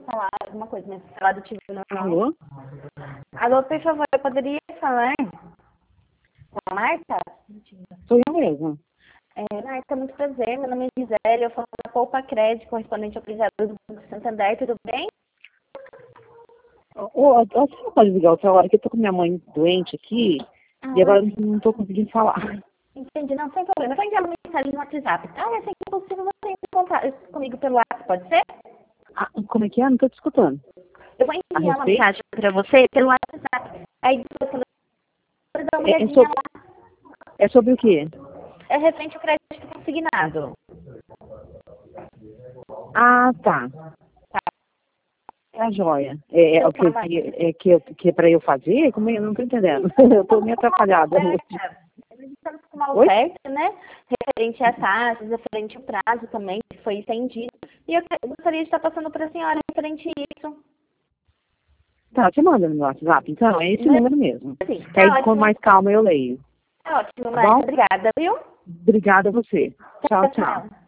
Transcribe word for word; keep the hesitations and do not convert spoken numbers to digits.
falar alguma coisa, mas falar do tipo normal. Alô? Alô, por favor, eu poderia falar com a Marta? Sou eu mesma. É, Marta, muito prazer. Meu nome é Gisele, eu falo da Poupa Crédito, correspondente ao crediário do Banco Santander, tudo bem? Ô, ô, você não pode ligar outra hora, que eu tô com minha mãe doente aqui, Ah, e agora eu não tô conseguindo falar. entendi, não, sem problema. Eu vou enviar uma mensagem no WhatsApp, tá? E assim que possível, você entra em contato comigo pelo WhatsApp, pode ser? Ah, como é que é? Não tô te escutando. Eu vou A enviar uma respeito? mensagem pra você pelo WhatsApp. Aí depois você dá uma É, é, olhadinha sobre, lá. é sobre o quê? É referente ao crédito consignado. Ah, tá. É a joia. É, é o que, que, é, que, eu- que é pra eu fazer? Como é? Eu não tô entendendo. Eu tô meio atrapalhada hoje. Estamos com uma Oi? oferta, né? Referente às taxas, referente ao prazo também, que foi estendido. E eu que- gostaria de estar passando para a senhora referente a isso. Tá, você manda no meu WhatsApp, então, é esse Mas, número mesmo. sim, Que aí tá com ótimo. mais calma eu leio. Tá ótimo, Tá Marta. bom? Obrigada, viu? Obrigada a você. Tchau, Tchau, tchau. tchau.